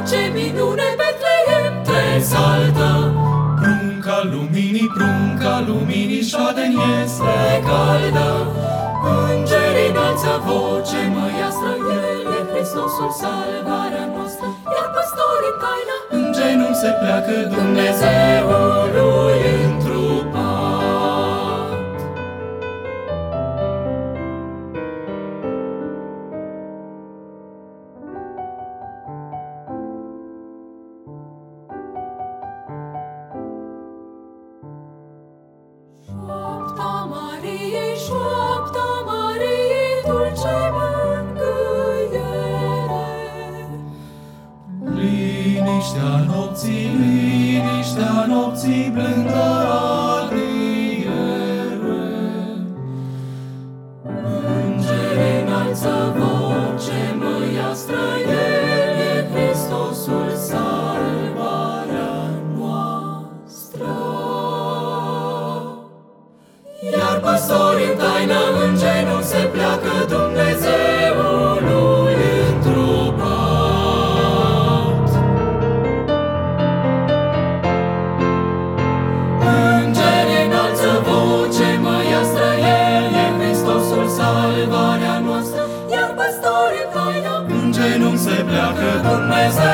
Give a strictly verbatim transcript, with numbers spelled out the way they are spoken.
ce minune, Betlehem te saltă. Prunca luminii, prunca luminii, șoade-n este caldă. Îngerii înalță voce măiastră, El e Hristosul, salvarea noastră. Iar păstorii în taina în genunchi se pleacă Dumnezeului întrupat. Șoapta Mariei, șoapta Mariei, dulce mângâiere. liniștea nopții, liniștea nopții, blândă aliere. Îngerii înalță voce măiastră, El e Hristosul, salvarea noastră. Iar păstorii în taină în genunchi se pleacă Dumnezeului întrupat. Îngerii înalță voce măiastră, El e Hristosul, salvarea noastră. Iar păstorii în taină în genunchi se pleacă Dumnezeu